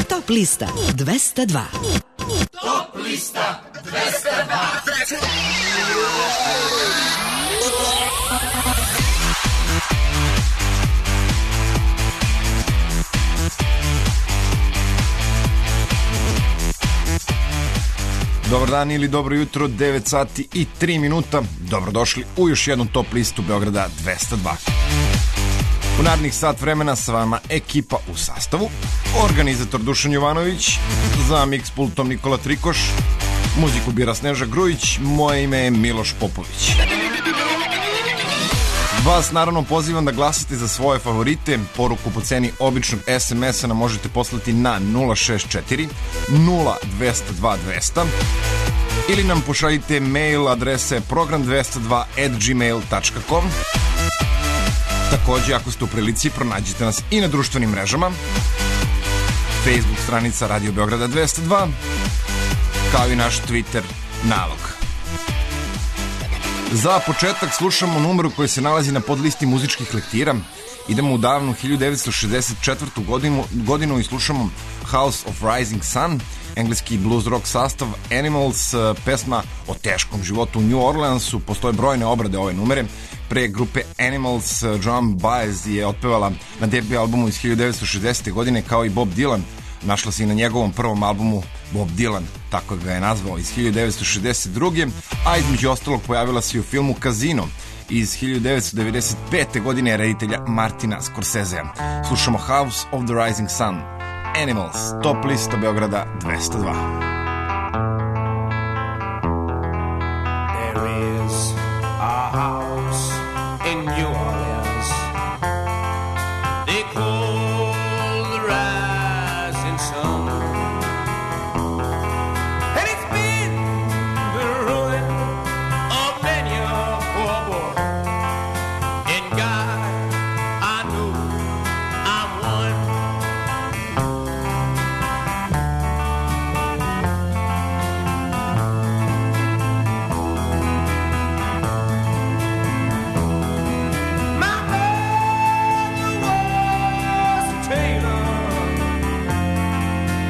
Top lista 202. Top lista 202. Dobar dan ili dobro jutro, 9 sati i 3 minuta. Dobrodošli u još jednu top listu Beograda 202. U narednih sat vremena sa vama ekipa u sastavu. Organizator Dušan Jovanović, za mix pultom Nikola Trikoš, muziku bira Sneža Grujić, moje ime je Miloš Popović. Vas naravno pozivam da glasate za svoje favorite. Poruku po ceni običnog SMS-a nam možete poslati na 064 0202 200 ili nam pošaljite mail adrese program202@gmail.com. Takođe, ako ste u prilici, pronađite nas i na društvenim mrežama. Facebook stranica Radio Beograda 202, kao i naš Twitter nalog. Za početak slušamo numeru koji se nalazi na podlisti muzičkih lektira. Idemo u davnu 1964. godinu i slušamo House of Rising Sun, engleski blues rock sastav Animals, pesma o teškom životu u New Orleansu. Postoje brojne obrade ove numere. Pre grupe Animals, Joan Baez je otpevala na debi albumu iz 1960. godine, kao i Bob Dylan. Našla se i na njegovom prvom albumu Bob Dylan, tako ga je nazvao, iz 1962. A između ostalog pojavila se i u filmu Casino iz 1995. godine reditelja Martina Scorsesea. Slušamo House of the Rising Sun, Animals, top lista Beograda 202. There is a house in New Orleans they call the Rising Sun, and it's been the ruin of many a poor boy. And God, I know I'm one. My mother was a tailor,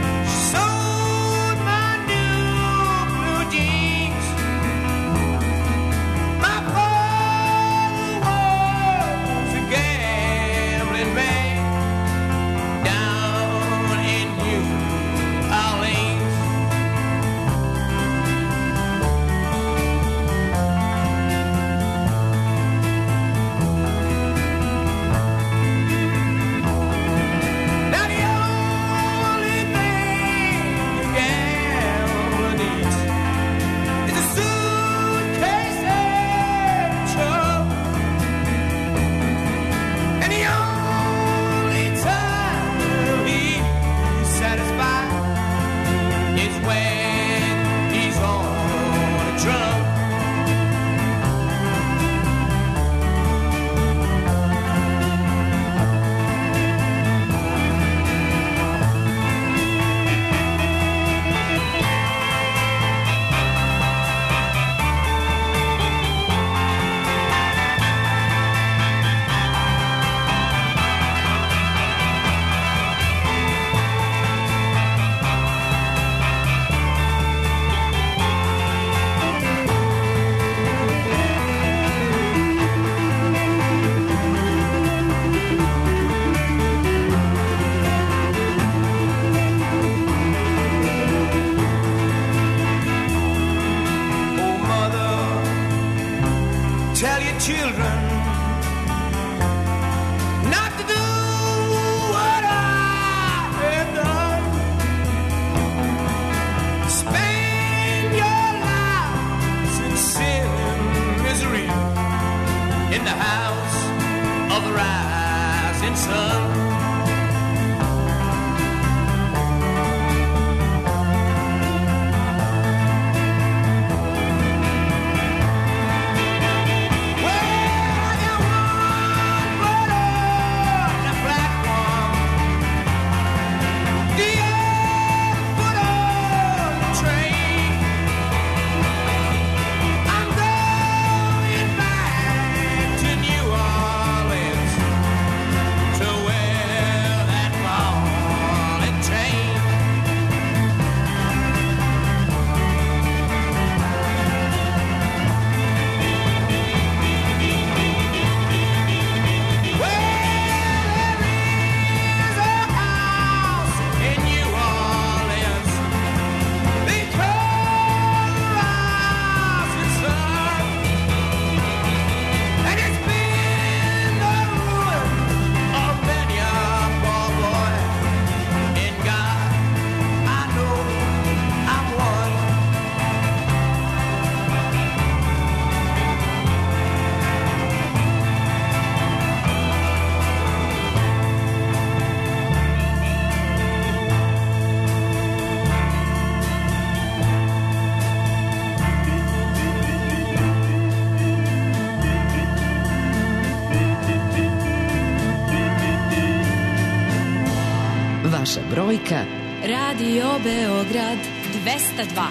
brojka Radio Beograd 202.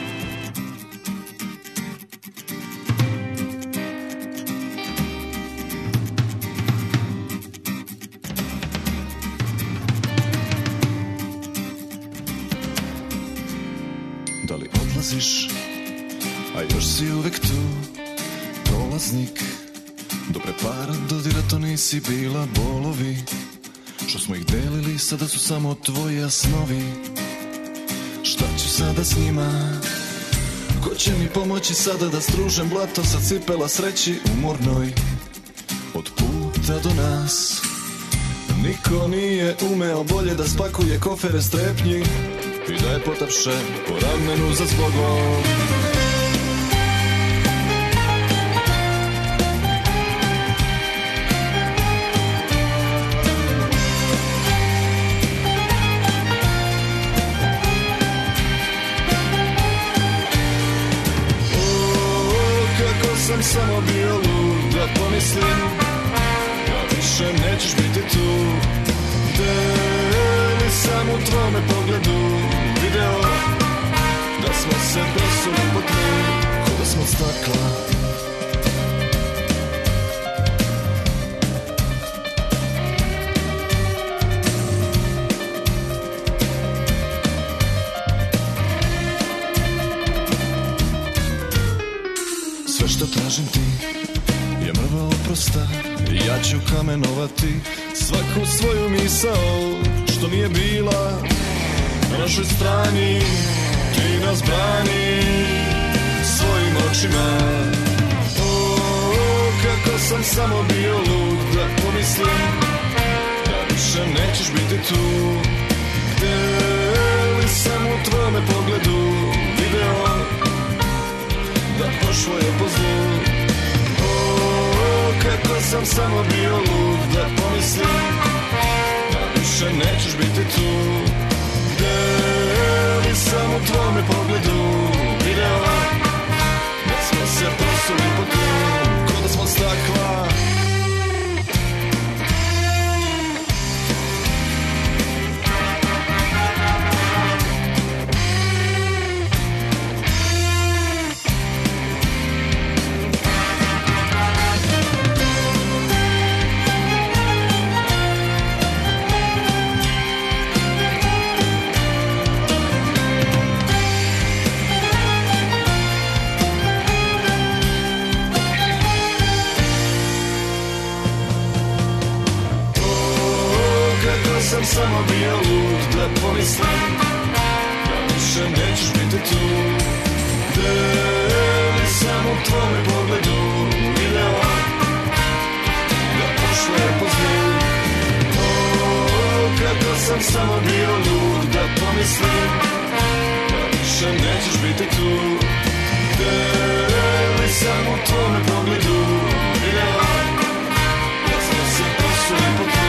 Da li odlaziš, a još si uvek tu, prolaznik, do prepara dodira to nisi bila, bolovi što smo ih delili sada su samo tvoji snovi. Šta ću sada s njima? Ko će mi pomoći sada da stružem blato sa cipela sreći umornoj? Od puta do nas niko nije umeo bolje da spakuje kofere strepnji i da je potapše po ramenu za zbogom. Sam samo bio lud da pomislim da više nećeš biti tu. Gde li sam u tvome pogledu video da smo se prosuli po tlu, ko da smo stakla. Sve što tražim ti je mrva oprosta i ja ću kamenovati svaku svoju misao što nije bila na našoj strani. Ti nas brani svojim očima. O, kako sam samo bio lud da pomislim da više nećeš biti tu. Gde li sam u tvome pogledu video da pošlo je po zlu. O, kako sam samo bio lud da pomislim da više nećeš biti tu. Gde li sam u tvome pogledu video da smo se prosuli po tlu, ko da smo stakla. Sam samo bio lud da pomislim da više nećeš biti tu. Gde li sam u tvome pogledu video da pošlo je po zlu. O, kako sam samo bio lud da pomislim da više nećeš biti tu. Gde li sam u tvome pogledu video da smo se prosuli po tlu.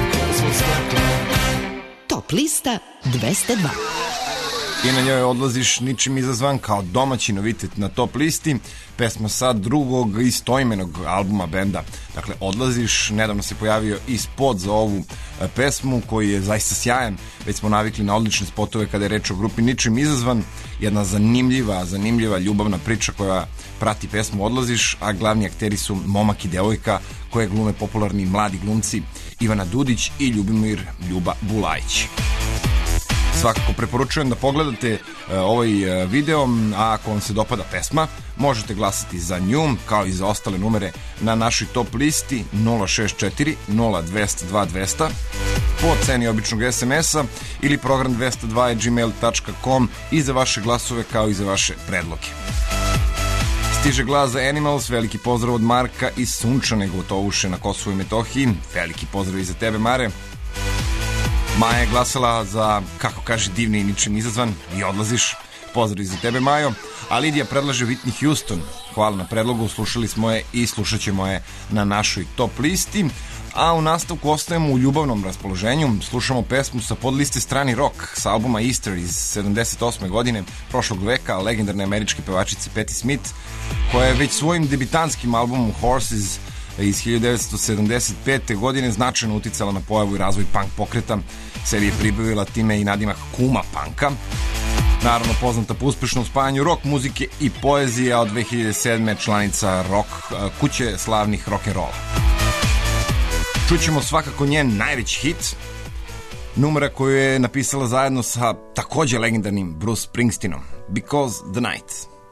Top lista 202. I na njoj odlaziš ničim izazvan kao domaći novitet na top listi. Pesma sa drugog istoimenog albuma benda. Dakle, Odlaziš, nedavno se pojavio i spot za ovu pesmu koji je zaista sjajan. Već smo navikli na odlične spotove kada je reč o grupi Ničim izazvan. Jedna zanimljiva ljubavna priča koja prati pesmu Odlaziš, a glavni akteri su momak i devojka koje glume popularni mladi glumci Ivana Dudić i Ljubomir Ljuba Bulajić. Svakako preporučujem da pogledate ovaj video, a ako vam se dopada pesma, možete glasati za nju, kao i za ostale numere na našoj top listi 064 0200 200 po ceni običnog SMS-a ili program 202@gmail.com i za vaše glasove kao i za vaše predloge. Stiže glas za Animals, veliki pozdrav od Marka iz sunčane Gotovuše na Kosovu i Metohiji. Veliki pozdrav i za tebe, Mare. Maja je glasala za, kako kaže, divni i ničim izazvan i Odlaziš. Pozdrav za tebe, Majo. A Lidija predlaže Whitney Houston. Hvala na predlogu, slušali smo je i slušat ćemo je na našoj top listi. A u nastavku ostajemo u ljubavnom raspoloženju. Slušamo pesmu sa podliste Strani rock sa albuma Easter iz 78. godine prošlog veka legendarne američke pevačice Patti Smith, koja je već svojim debitantskim albumom Horses iz 1975. godine značajno uticala na pojavu i razvoj punk pokreta, sebi je pribavila time i nadimak kuma punka. Naravno poznata po uspešnom spajanju rock muzike i poezije, a od 2007. članica rock kuće slavnih rock'n'rolla. Čućemo svakako njen najveći hit, numera koju je napisala zajedno sa takođe legendarnim Bruce Springsteenom, Because the Night.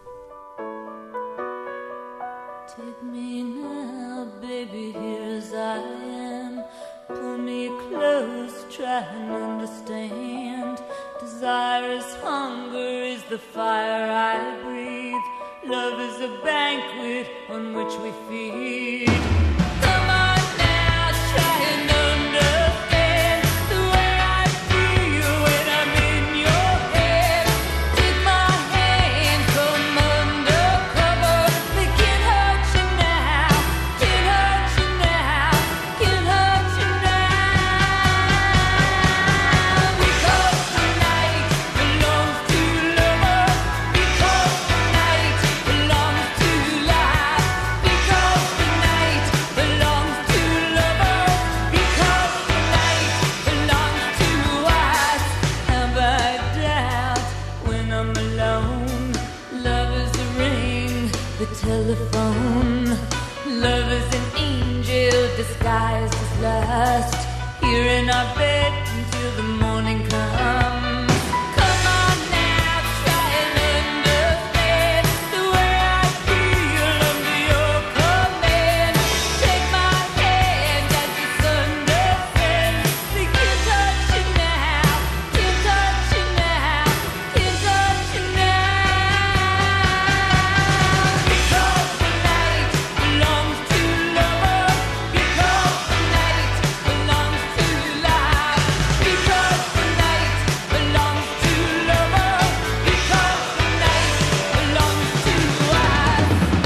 Take me now, baby, here as I am. Pull me close, try and understand. Desire is hunger, is the fire I breathe. Love is a banquet on which we feed. Come on now, try and understand the way I feel when I'm in your head. Take my hand, come undercover. They can't hurt you now, can't hurt you now, can't hurt you now. Because the night belongs to lovers. Because the night belongs to life. Because the night belongs to lovers. Because the night belongs to us. Have I doubt when I'm alone? Love is the ring, the telephone. Love is an angel disguised as lust. Here in our bed until the morning comes. Come on now, try and understand the way I feel under your command. Take my hand as the sun descends. They can't touch you now, can't touch you now, can't touch you now. Because the night belongs to lovers. Because the night belongs to life. Because the night belongs to lovers. Because the night belongs to us.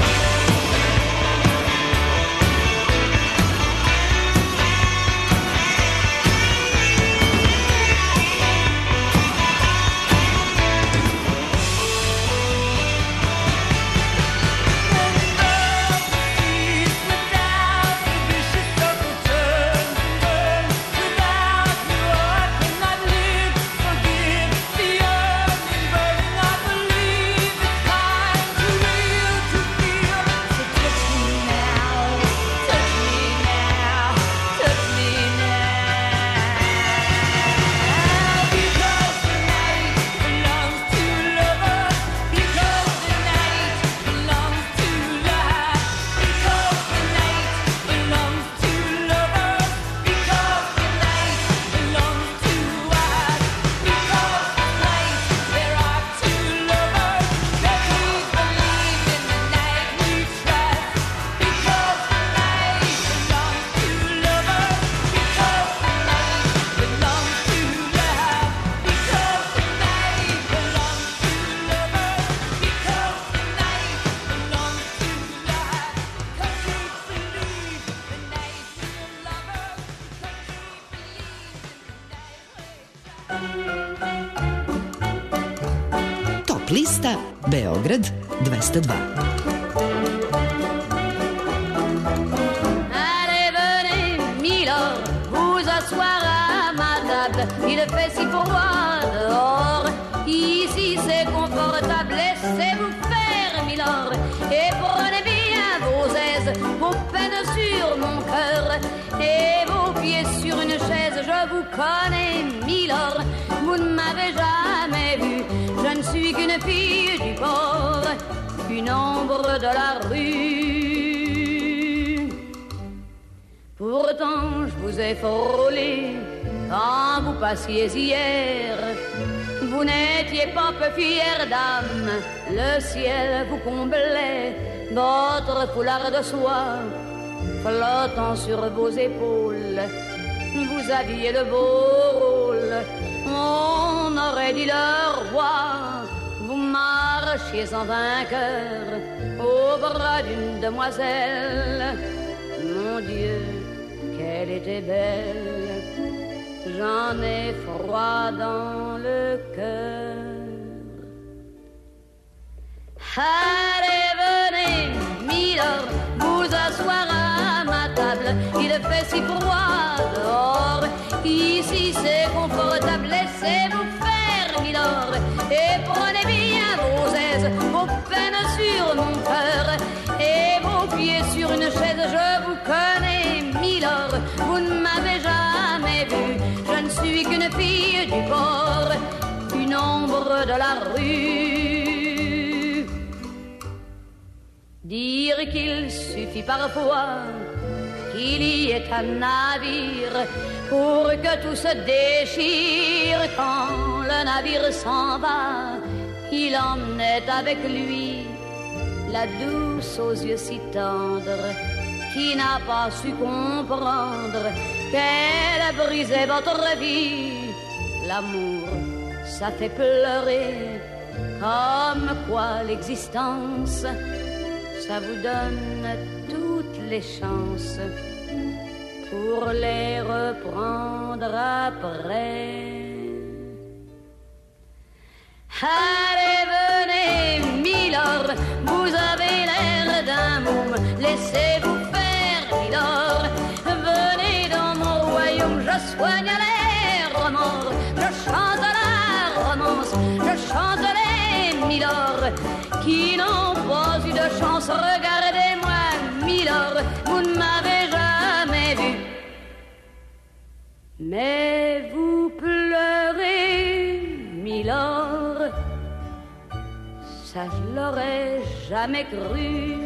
Without the vicious circle turns and burns. Without you I cannot live. Forgive the yearning burning. I believe it's time to real to feel. So touch me now, touch me now, touch me now. Because the night belongs to lovers. Because the night belongs to life. Because the night belongs to lovers. Because the night belongs to us. Because tonight there are two lovers that we believe in the night we trust. Because the night belongs to lovers. Because the night belongs to love. Because the night belongs to lovers. Because the night belongs to love. 'Cause we believe the night we're lovers. 'Cause we believe in the night we're Top lista Beograd 202. Allez, venez, Milord, vous asseoir à ma table. Il fait si froid dehors. Ici c'est confortable. Laissez-vous faire, Milord, et prenez bien vos aises, vos peines sur mon cœur et vos pieds sur une chaise. Je vous connais, Milord, vous ne m'avez jamais vu. Je ne suis qu'une fille du port, une ombre de la rue. Pourtant je vous ai frôlé quand vous passiez hier. Vous n'étiez pas peu fière dame, le ciel vous comblait. Votre foulard de soie flottant sur vos épaules, vous aviez le beau rôle. On aurait dit le roi. Vous marchiez en vainqueur au bras d'une demoiselle. Mon Dieu, qu'elle était belle. J'en ai froid dans le cœur. Allez, venez, Milord, vous asseoir à si froid dehors. Ici c'est confortable, laissez-vous faire, milord, et prenez bien vos aises, vos peines sur mon cœur, et vos pieds sur une chaise. Je vous connais, milord, vous ne m'avez jamais vu. Je ne suis qu'une fille du port, une ombre de la rue. Dire qu'il suffit parfois qu'il y ait un navire pour que tout se déchire. Quand le navire s'en va, il emmenait avec lui la douce aux yeux si tendres, qui n'a pas su comprendre qu'elle a brisé votre vie. L'amour, ça fait pleurer, comme quoi l'existence, ça vous donne toutes les chances pour les reprendre après. Allez, venez, milord, vous avez l'air d'un môme, laissez-vous faire, milord. Venez dans mon royaume, je soigne les remords, je chante la romance, je chante les milord qui n'ont pas eu de chance. Regardez-moi, milord, vous ne m'avez jamais vu, mais vous pleurez, milord, ça je l'aurais jamais cru.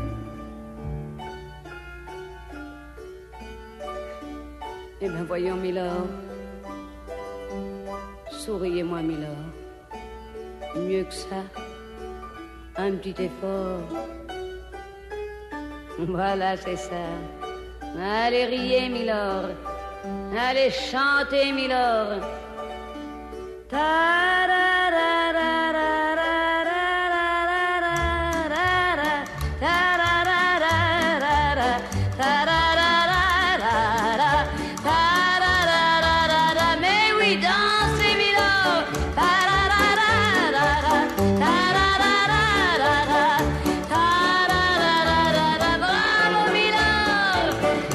Eh bien voyons, milord, souriez-moi, milord, mieux que ça, un petit effort. Voilà, c'est ça. Allez, riez, milord. Allez, chantez, milord. Mais oui, dansez, milord. Bravo, milord.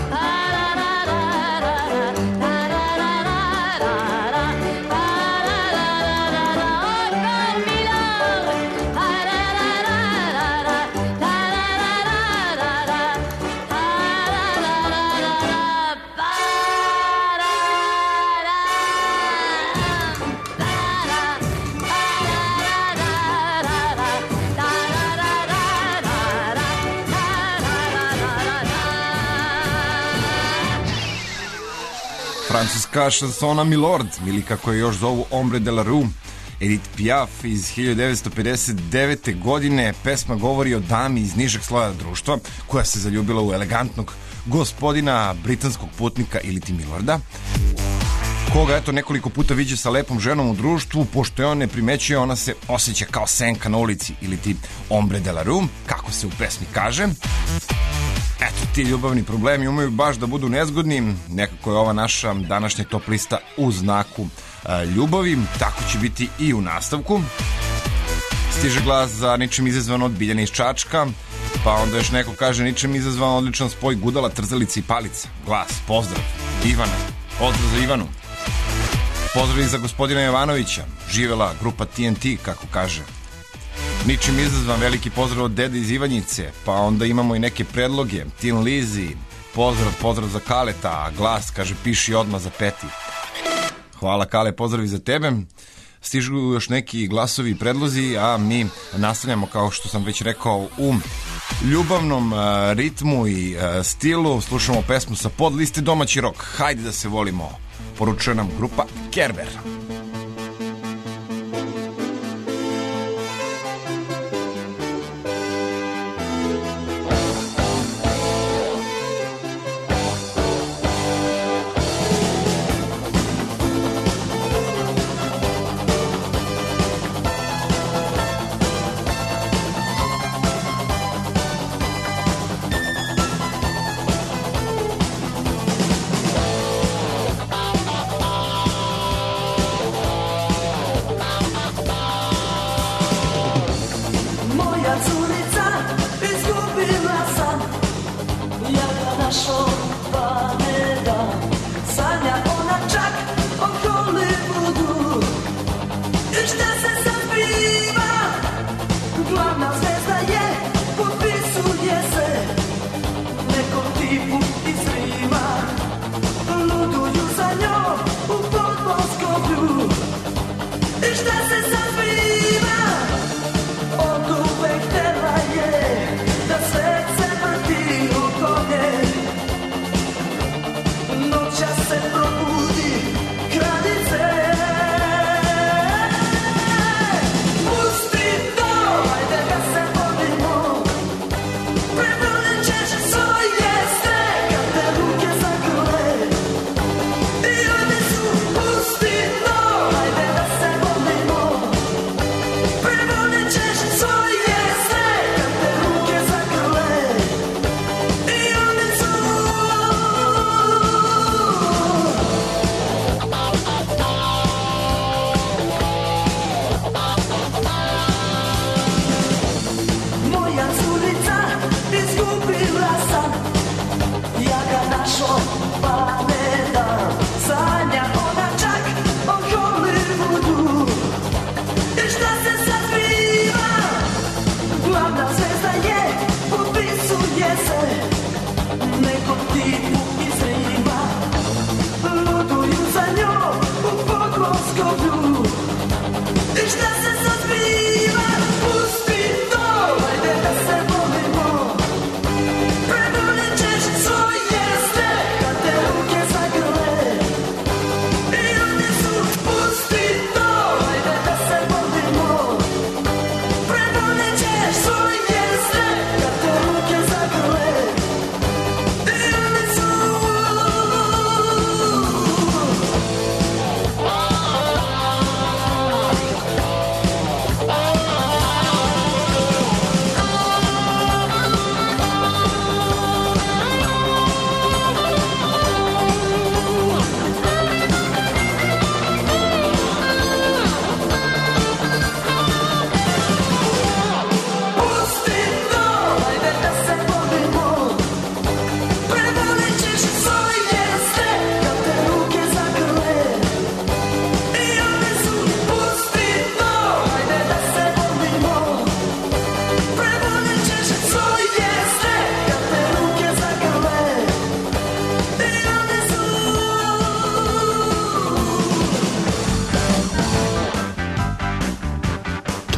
Francuska šansona Milord, ili kako je još zovu Ombre de la Rue, Edith Piaf iz 1959. godine. Pesma govori o dami iz nižeg sloja društva koja se zaljubila u elegantnog gospodina, britanskog putnika ili ti Milorda, koga eto nekoliko puta viđe sa lepom ženom u društvu. Pošto je on ne primećuje, ona se osjeća kao senka na ulici ili ti Ombre de la Rue, kako se u pesmi kaže. Eto, ti ljubavni problemi umeju baš da budu nezgodni. Nekako je ova naša današnja top lista u znaku ljubavi. Tako će biti i u nastavku. Stiže glas za Ničim izazvan od Biljane iz Čačka. Pa onda još neko kaže ničim izazvan odličan spoj gudala, trzalica i palica. Glas, pozdrav, Ivana. Pozdrav za Ivanu. Pozdrav i za gospodina Jovanovića. Živela grupa TNT, kako kaže. Ničim izazvan veliki pozdrav od dede iz Ivanjice. Pa onda imamo i neke predloge. Tin Lizi, pozdrav za Kaleta. Glas, kaže, piši odmah za Peti. Hvala Kale, pozdrav i za tebe. Stižu još neki glasovi i predlozi, a mi nastavljamo, kao što sam već rekao, u ljubavnom ritmu i stilu. Slušamo pesmu sa podliste domaći rok. Hajde da se volimo, poručuje nam grupa Kerber.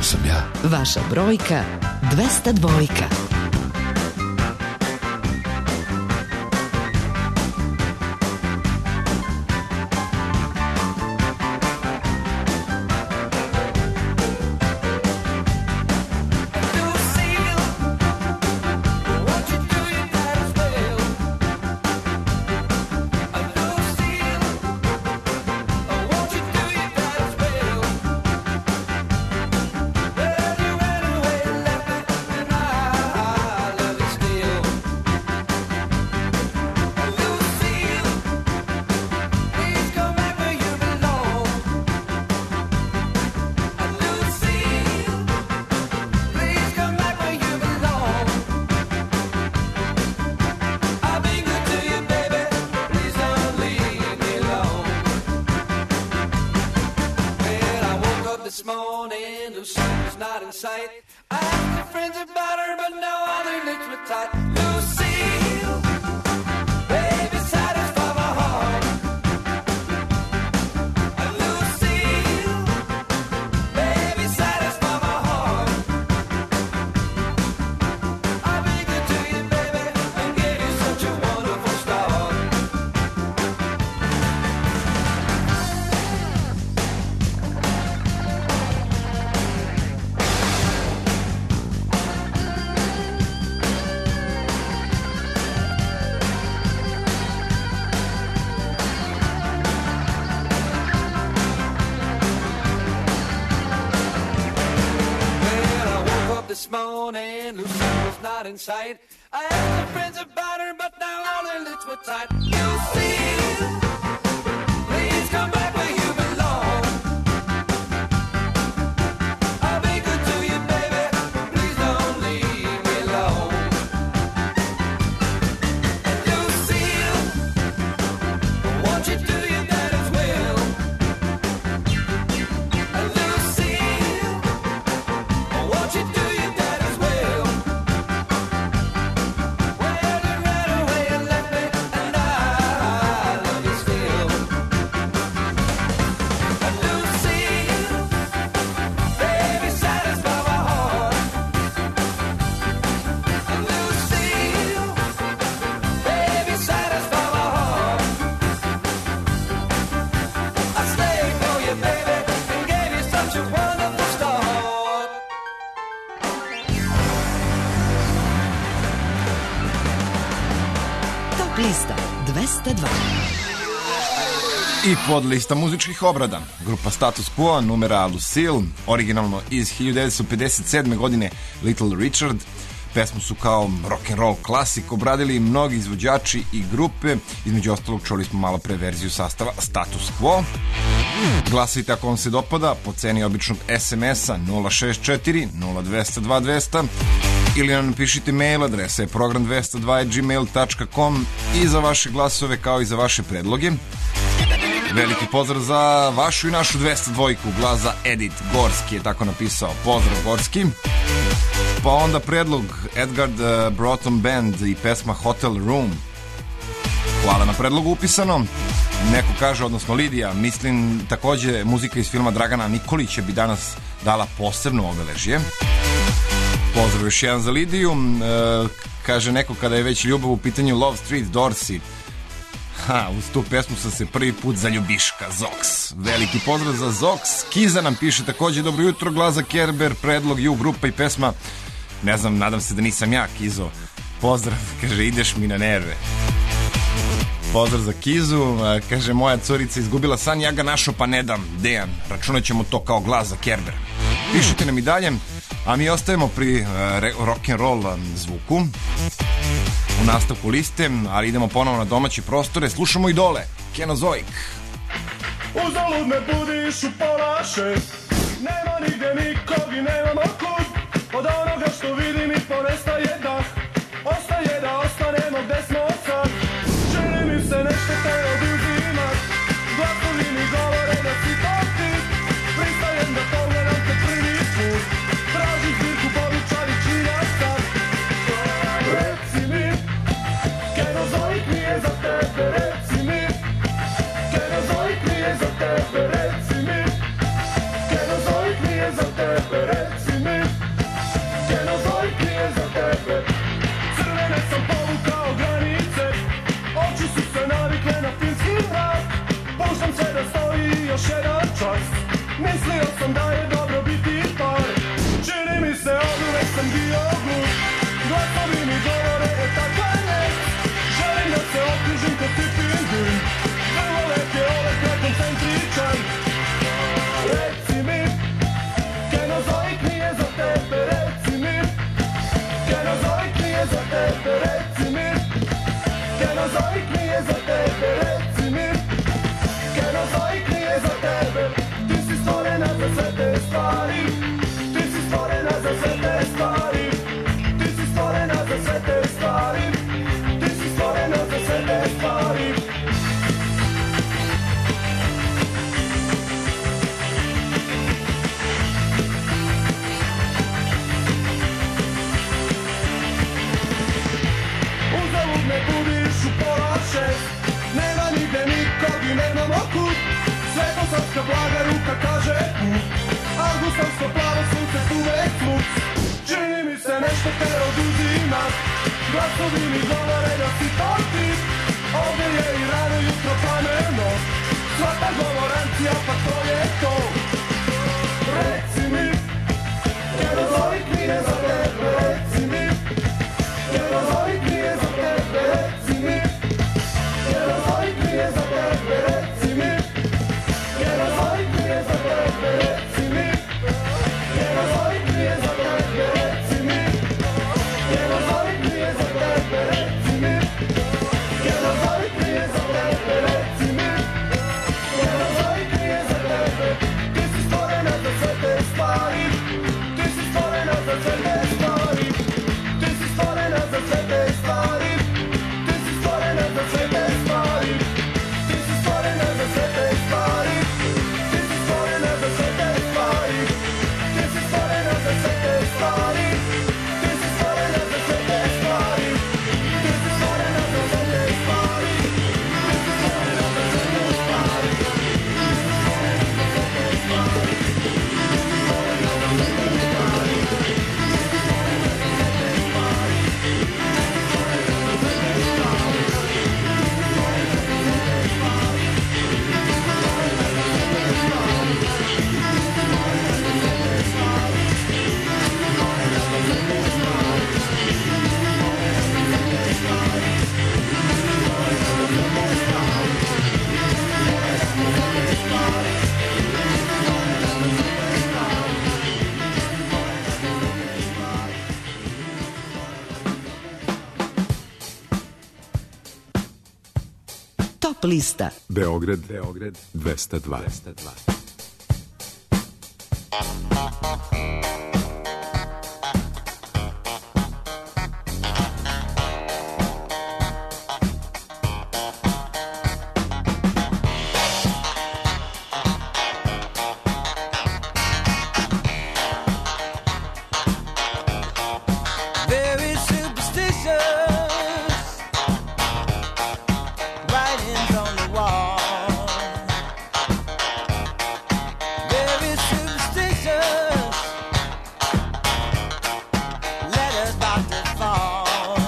sam ja. Vaša brojka 202. In sight. I asked my friends about her, but now all their lips were tight. Lucille, please come back where you belong. I'll be good to you, baby. Please don't leave me alone. Lucille, won't you do your daddy's will? Lucille, won't you do your daddy's will? Lista 202. I podlista muzičkih obrada. Grupa Status Quo, numera Lucille, originalno iz 1957. godine Little Richard. Pesmu su kao rock'n'roll klasik obradili mnogi izvođači i grupe. Između ostalog čuli smo malo pre verziju sastava Status Quo. Glasajte ako vam se dopada po ceni običnog SMS-a 064 0200 2200 ili nam napišite mail, adresa je program202@gmail.com i za vaše glasove kao i za vaše predloge. Veliki pozdrav za vašu i našu 202, glas za Edith Gorski je tako napisao. Pozdrav Gorski. Pa onda predlog Edgard Broughton Band i pesma Hotel Room. Hvala na predlogu, upisano. Neko kaže, odnosno Lidija, mislim takođe muzika iz filma Dragana Nikolića bi danas dala posebno obeležje. Pozdrav još jedan za Lidiju. Kaže neko, kada je već ljubav u pitanju, Love Street Dorsey. Uz tu pesmu sam se prvi put zaljubiška. Zox. Veliki pozdrav za Zox. Kiza nam piše takođe, dobro jutro, glas za Kerber, predlog ju grupa i pesma. Ne znam, nadam se da nisam ja, Kizo. Pozdrav, kaže, ideš mi na nerve. Pozdrav za Kizu. Kaže, moja curica izgubila san, ja ga našao pa ne dam. Dejan, računat ćemo to kao glas za Kerber. Pišite nam i dalje, a mi ostajemo pri rock'n'roll zvuku u nastavku liste, ali idemo ponovo na domaće prostore. Slušamo Idole, Kenozoik. Uzalud me budiš u pola šest, nema nigde nikog i nemamo kud. Od onoga što vidim i ponestaje dah, ostaje da ostanemo gde smo od sad. Čini mi se nešto te oduzimat, glasovi mi govore da si to ti. Pristajem da pogledam te prvi put, tražim zbirku povičari čina sad. Reci mi, Kenozoik nije za tebe, reci mi. Kenozoik nije za tebe, reci mi. Kenozoik nije za tebe, reci mi. stvari. Ti si stvorena za sve te stvari. Ti si stvorena za sve te stvari. Ti si stvorena za sve te stvari. Uzalud me budiš u pola šest. Nema nigde nikog i nemamo kud. Svetosavska blaga ruka kaže put. Augustovsko plavo sunce uvek flux. Čini mi se nešto te oduzima. Glasovi mi govore da si to ti. Ovdje je i rano jutro plameno. Sva ta govorancija pa to je to. Reci mi, Jerozolik nije za tebe. Reci mi, Jerozolik nije za tebe. Reci mi, Jerozolik nije za tebe. Reci mi, Jerozolik nije za tebe. Reci mi, Jerozolik nije za tebe. Reci mi, Jerozolik nije za tebe. Reci mi, Jerozolik nije za tebe. Reci mi, Jerozolik nije za tebe. Ti si stvorena za sve te stvari. Ti si stvorena za sve te stvari. Ti si stvorena za sve te stvari. Ti si stvorena za sve te stvari. Ti si stvorena za sve te stvari. Ti si stvorena za sve te stvari. Ti si stvorena za sve te stvari. Ti si stvorena za sve te stvari. Ti si stvorena za sve te stvari. Ti si stvorena za sve te stvari. Top lista. Beograd 202. Very superstitious writings on the wall. Very superstitious letters about to fall.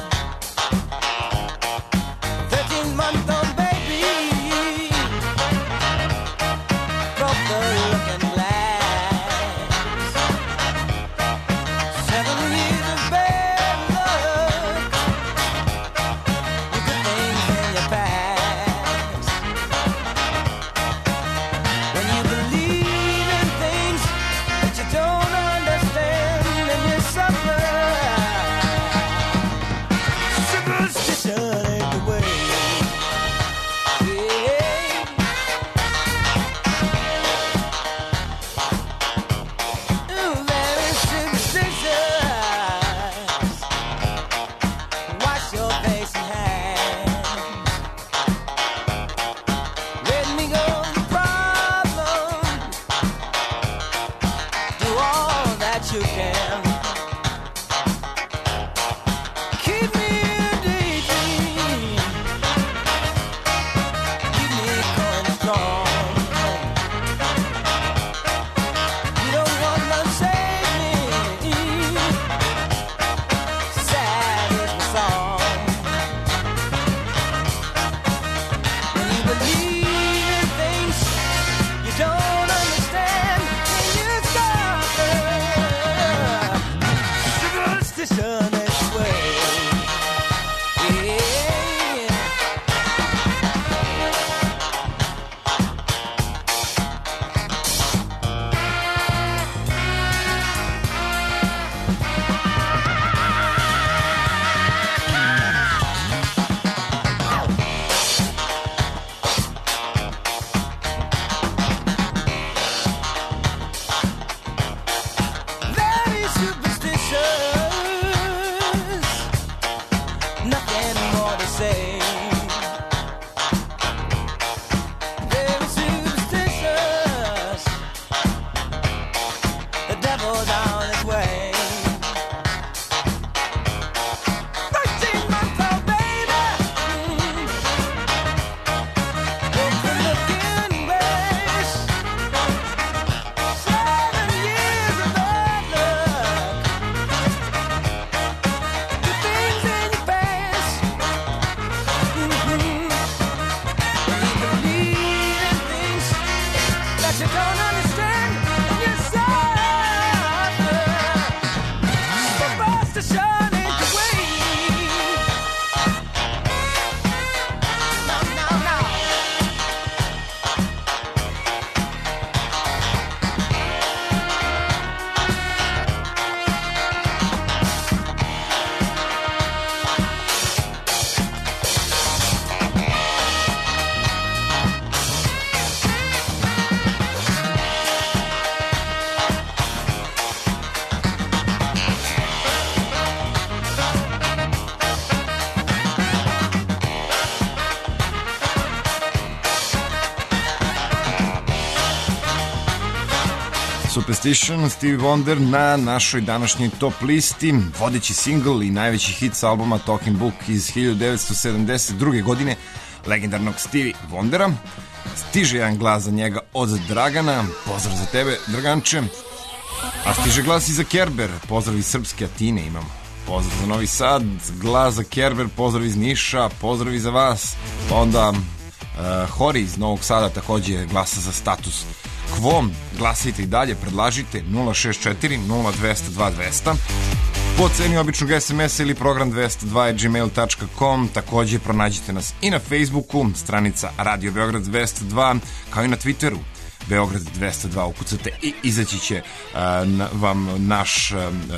13-month-old baby broke the looking glass. 7 years of bad luck, you good things in your past. When you believe in things that you don't understand, and you suffer. Superstition ain't the way. Yeah. Ooh, very superstitious. Wash your face and hands. Let me go the problem. Do all that you can. Keep me in daydream. Keep me going strong. You don't want to save me. Sad is the song. When you believe in things you don't understand, then you suffer. say. Very superstitious. The devil's on his way. 13 months old baby. It's a looking grace. 7 years of bad luck. The things in your past. You believe in things that you don't understand. And you suffer. For frustration ain't the way. No, no, no. Superstition, Stevie Wonder na našoj današnjoj top listi, vodeći singl i najveći hit sa albuma Talking Book iz 1972. godine legendarnog Stevie Wondera. Stiže jedan glas za njega od Dragana, pozdrav za tebe Draganče, a stiže glas i za Kerber, pozdrav iz Srpske Atine imamo, pozdrav za Novi Sad, glas za Kerber, pozdrav iz Niša, pozdrav i za vas, pa onda Hori iz Novog Sada takođe glasa za Status Quo, glasajte i dalje, predlažite 064 0200 2200. Po ceni običnog SMS-a ili program 202@gmail.com. Takođe pronađite nas i na Facebooku, stranica Radio Beograd 202, kao i na Twitteru Beograd 202. Ukucate i izaći će vam naš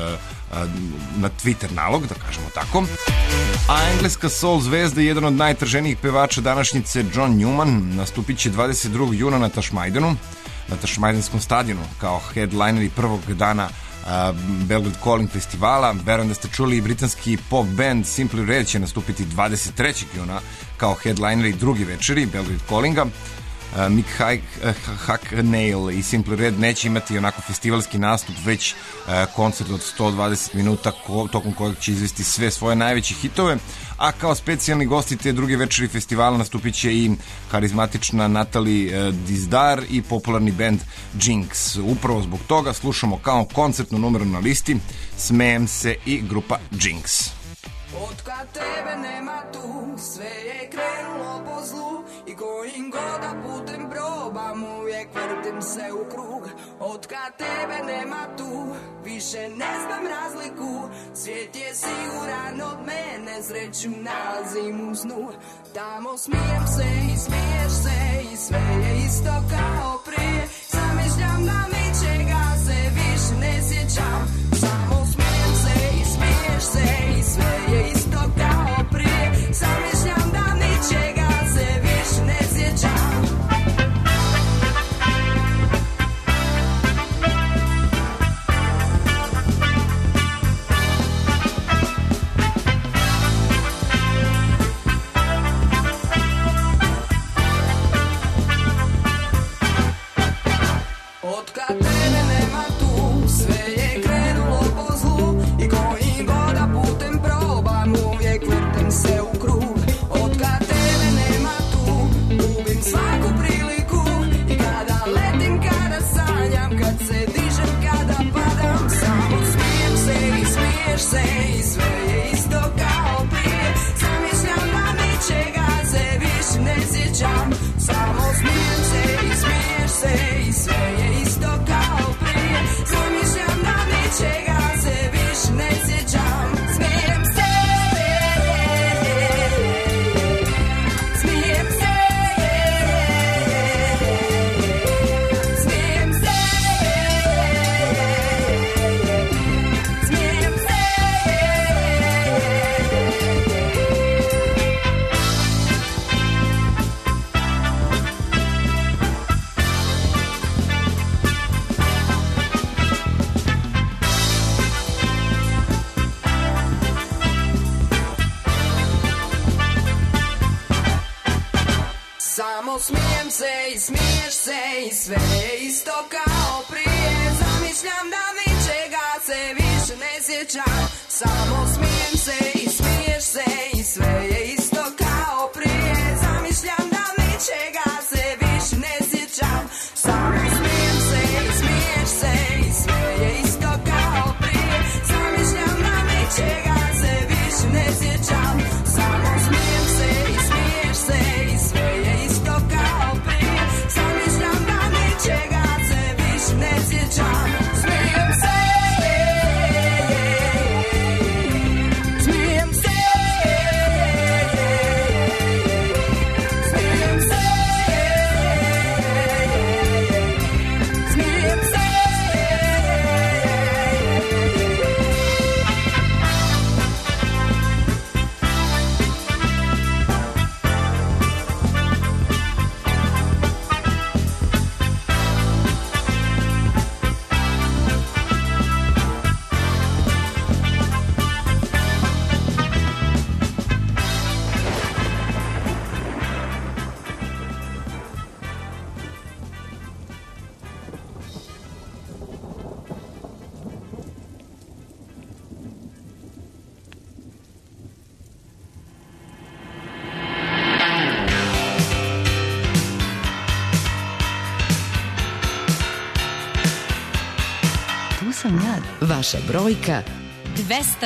na Twitter nalog, da kažemo tako. A engleska soul zvezda i jedan od najtraženijih pevača današnjice, John Newman, nastupit će 22. juna na Tašmajdanu, na Tašmajdanskom stadionu kao headlineri prvog dana Belgrade Calling festivala. Verujem da ste čuli i britanski pop band Simply Red će nastupiti 23. juna kao headlineri drugi večeri Belgrade Callinga. Mick Hucknall i Simply Red neće imati onako festivalski nastup, već koncert od 120 minuta tokom kojeg će izvesti sve svoje najveće hitove, a kao specijalni gosti te druge večeri festivala nastupit će i karizmatična Natalie Dizdar i popularni band Jinx. Upravo zbog toga slušamo kao koncertnu numeru na listi Smejem se i grupa Jinx. Otkad tebe nema tu, sve je krenulo po zlu i kojim god da putem probam, uvijek vrtim se u krug. Otkad tebe nema tu, više ne znam razliku, svijet je siguran od mene, sreću nalazim u snu. Tamo smijem se i smiješ se i sve je isto kao prije, zamišljam da ničega se više ne sjećam. Samo smijem se i smiješ se i sve je isto kao prije, zamišljam da ničega se više ne sjećam. se i smiješ se i sve je isto kao prije. Zamišljam da ničega se više ne sjećam. Samo smijem se i smiješ se i sve je isto kao prije. Zamišljam da ničega se više ne sjećam. Samo smijem se i smiješ se i sve je isto kao prije. Zamišljam da ničega se više ne sjećam. Samo smijem se i smiješ se i sve je isto kao prije. Zamišljam da ničega se više ne sjećam. Smijem se, smijem se, smijem se, smijem se. Tu sam ja, vaša brojka 202.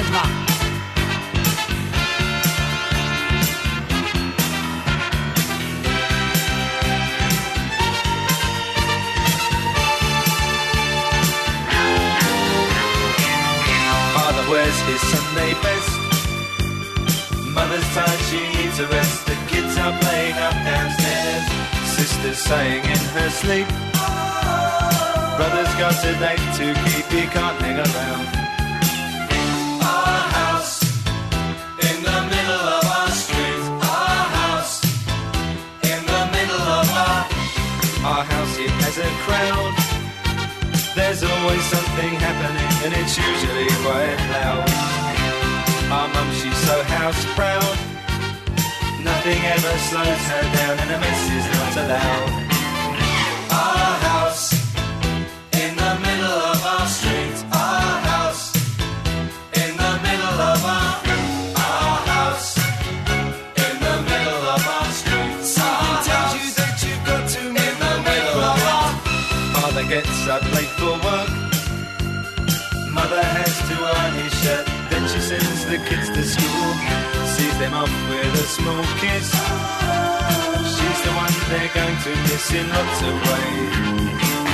Father wears his Sunday best. Mother's tired, she needs a rest. The kids are playing up downstairs. Sister's sighing in her sleep. Brother's got a date to keep, he can't hang around. Our house in the middle of our street. Our house in the middle of our house, it has a crowd. There's always something happening and it's usually quite loud. Our mum, she's so house proud. Nothing ever slows her down and a mess is not allowed. Our house in the middle of our street. Our house in the middle of our house in the middle of our street. Something tells you that you've got to in the middle of our. Father gets up late for work. Mother has to iron his shirt. Then she sends the kids to school. Sees them off with a small kiss. She's the one they're going to miss in lots of ways.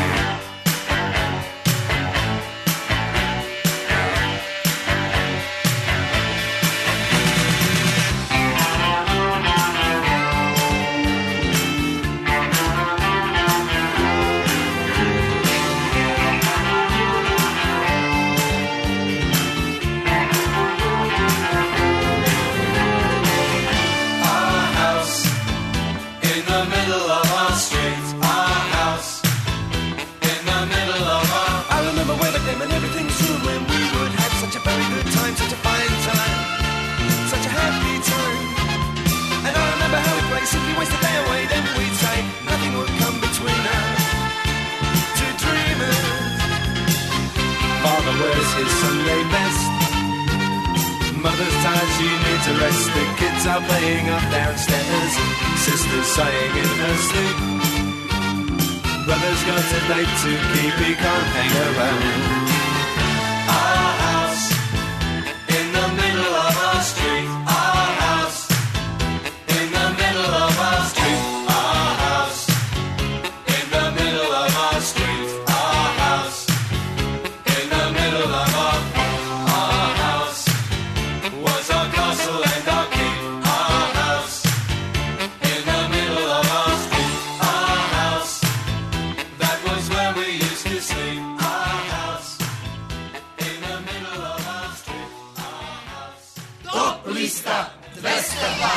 Simply waste the day away, then we'd say nothing would come between us. Two dreamers. Father wears his Sunday best. Mother's tired, she needs a rest. The kids are playing up downstairs. Sister's sighing in her sleep. Brother's got a date to keep, he can't hang around. Our house in the middle of our street. Our house in the middle of our street. Our house in the middle of our street. Our house in the middle of our house was our castle and our keep. Our house in the middle of our street. Our house, that was where we used to sleep. Our house in the middle of our street. Our house. Top lista 202.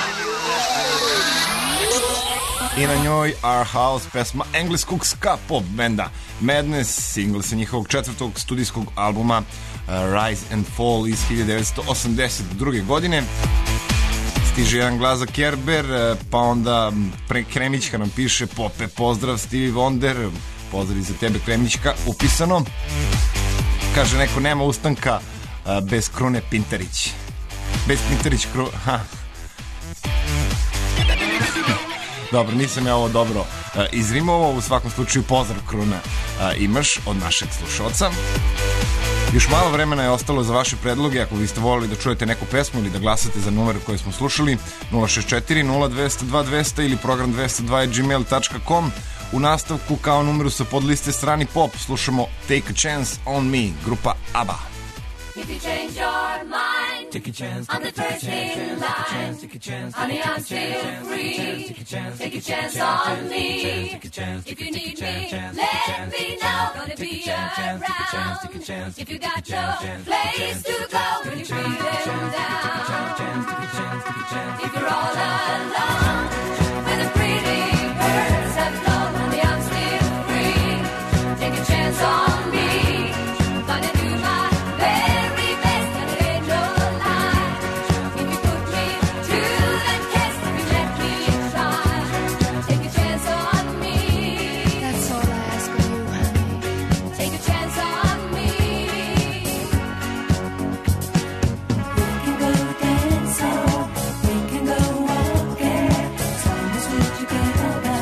I na njoj Our House, pesma engleskog ska pop benda Madness, single sa njihovog četvrtog studijskog albuma Rise and Fall iz 1982. godine. Stiže jedan glas za Kerber, pa onda Kremićka nam piše: Pope, pozdrav Stevie Wonder, pozdrav za tebe Kremićka, upisano. Kaže neko, nema ustanka bez Krune Pintarić. Bez Pintarić ha. Dobro, nisam ja ovo dobro izrimovao. U svakom slučaju pozdrav Kruna imaš od našeg slušalca. Još malo vremena je ostalo za vaše predloge. Ako biste volili da čujete neku pesmu ili da glasate za numere koje smo slušali, 064 0202 200 ili program 202@gmail.com. U nastavku kao numeru sa podliste Strani pop slušamo Take a Chance on Me, grupa ABBA. If you change your mind, take a chance, on the first in line, honey, I'm still free. Take a chance on me. If you need me, let me know. Gonna be around. If you got no place to go, when you're feeling down. If you're all alone, when the pretty birds have flown, honey, I'm still free. Take a chance on me. Gonna do my very best, and it ain't no lie. If you put me to that test, if you let me try, take a chance on me. That's all I ask of you, honey. Take a chance on me. We can go dancing, we can go walking, as long as we're together.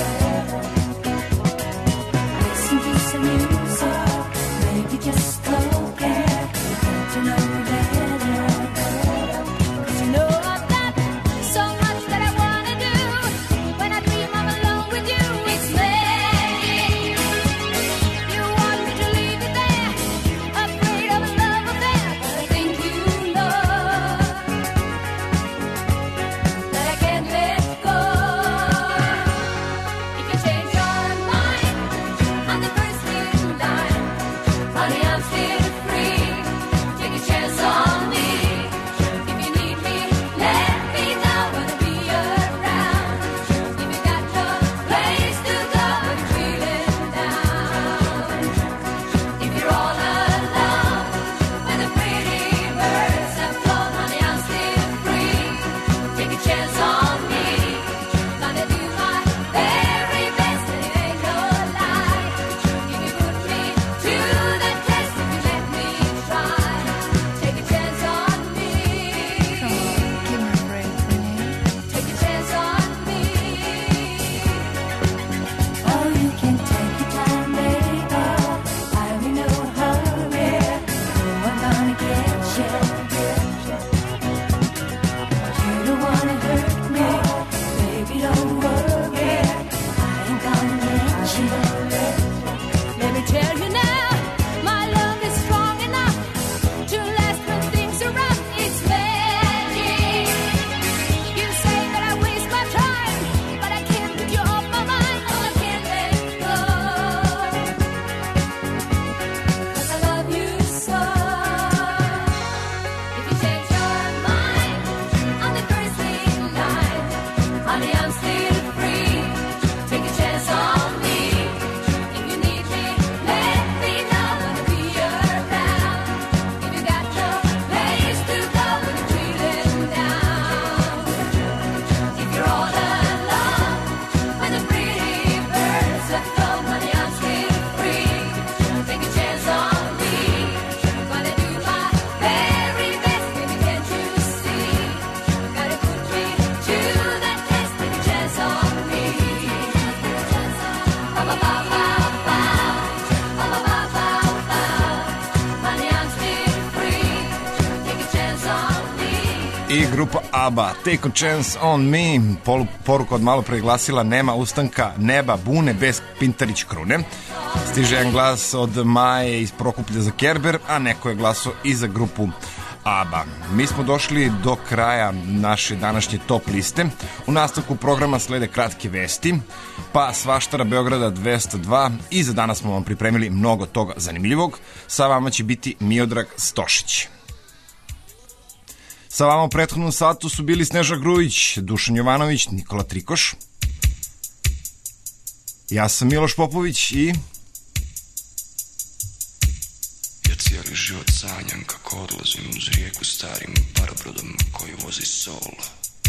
Listen to some music, maybe just talking, get to know you better. 'Cause you know I've got so much that I wanna do. When I dream I'm alone with you, it's magic. You want me to leave you there, afraid of a love affair, but I think you know that I can't let go. If you change your mind, I'm the first in line. Honey, I'm still free. Take a chance on me. If you need me, let me know. Gonna be around. If you got no place to go, when you're feeling down. If you're all alone, when the pretty birds have flown, honey, I'm still free. Take a chance on me. Gonna do my very best, and it ain't no lie. If you put me to the test, if you let me try, take a chance on me. Come on, give me a break, Renee. Take a chance on me. Oh, you can take your time, baby. I'm in no hurry. Oh, I'm gonna get you. You don't wanna hurt me, baby, don't worry. I ain't gonna let you. Let me tell you now, my love is strong enough to last when things are rough. It's magic. You say that I waste my time, but I can't get you off my mind. Oh, I can't let go. 'Cause I love you so. If you change your mind, I'm the first in line. Honey, I'm still free. Take a chance on me. If you need me, let me know. Gonna be around. If you got no place to go, when you're feeling down. If you're all alone, when the pretty birds have flown, honey, I'm still free. Take a chance on me. Gonna do my very best, baby, can't you see? Gotta put me to the test, take a chance on me. Ba-ba-ba-ba-ba, ba-ba-ba-ba-ba. Honey, I'm still free. Take a chance on me. I grupa ABBA, Take a Chance on Me. Poruka od malo pre glasila: nema ustanka neba bune bez Pintarić Krune. Stiže jedan glas od Maje iz Prokuplja za Kerber, a neko je glasao i za grupu ABBA. Mi smo došli do kraja naše današnje top liste. U nastavku programa slede kratke vesti, pa Svaštara Beograda 202, i za danas smo vam pripremili mnogo toga zanimljivog. Sa vama će biti Miodrag Stošić. Sa vama u prethodnom satu su bili Sneža Grujić, Dušan Jovanović, Nikola Trikoš. Ja sam Miloš Popović i... Ja cijeli život sanjam kako odlazim uz rijeku starim parobrodom koji vozi sol.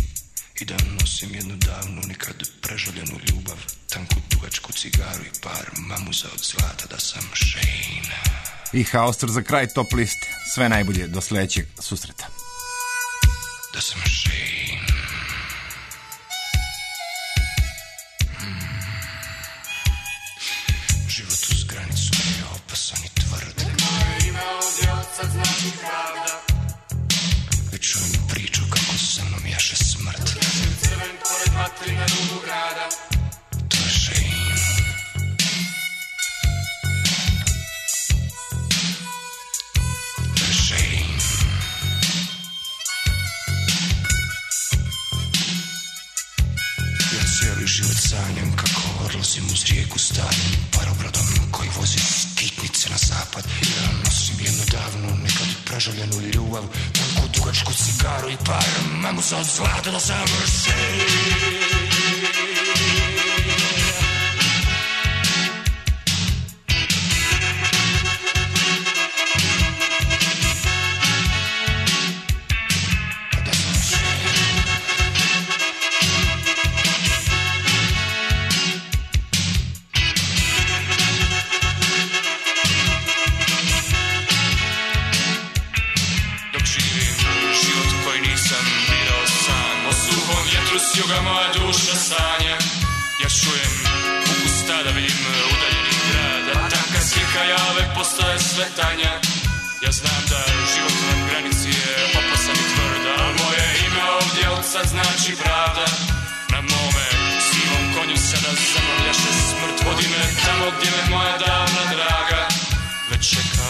I da nosim jednu davnu, nikad prežaljenu ljubav, tanku dugačku cigaru i par mamuza od zlata, da sam Shane. I Haustor za kraj top liste. Sve najbolje do sledećeg susreta. Da sam Shane. Život uz granicu je opasan i tvrd. Moje ime ovdje od sad znači pravda. Već čujem priču kako sa mnom jaše smrt. Jašem crven pored vatri na rubu grada. To je Shane. To je Shane. Ja cijeli život sanjam kako odlazim uz rijeku starim parobrodom koji vozi skitnice na zapad. Ja nosim jednu davnu, nekad prežaljenu ljubav, tanku dugačku cigaru i par mamuza od zlata, da sam Shane. Juga moja duša sanja. Ja čujem ukus tada, vidim udaljeni grad, tanka slika jave postaje sve tanja. Ja znam da život na granici je opasan i tvrd, a moje ime ovdje od sad znači pravda. Na mome sivom konju sada za mnom jaše smrt. Vodi me tamo gdje me moja davna draga već čeka.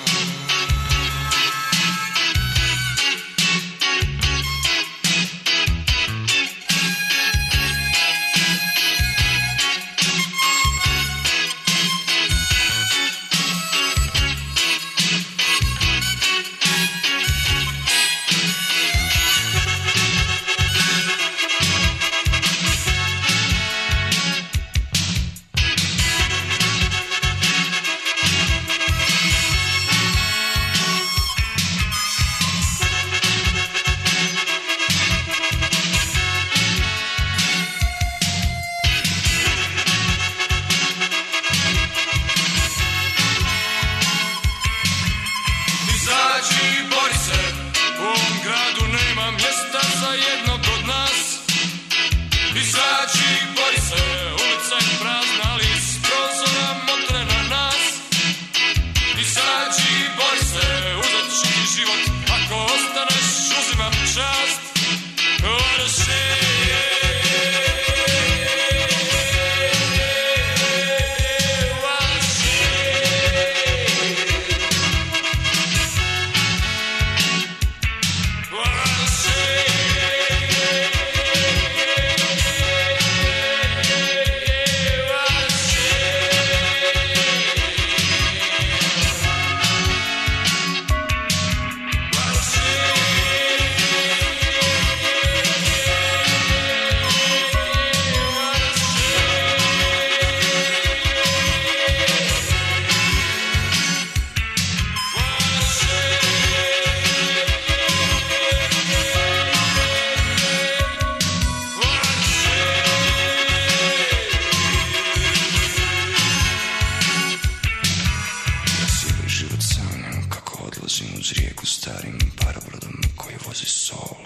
uz rijeku starim parobrodom koji vozi solo.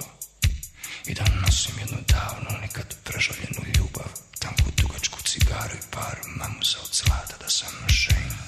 I da nosim jednu davnu, nikad prežaljenu ljubav, tanku dugačku cigaru i par mamuza od zlata, da sam Shane.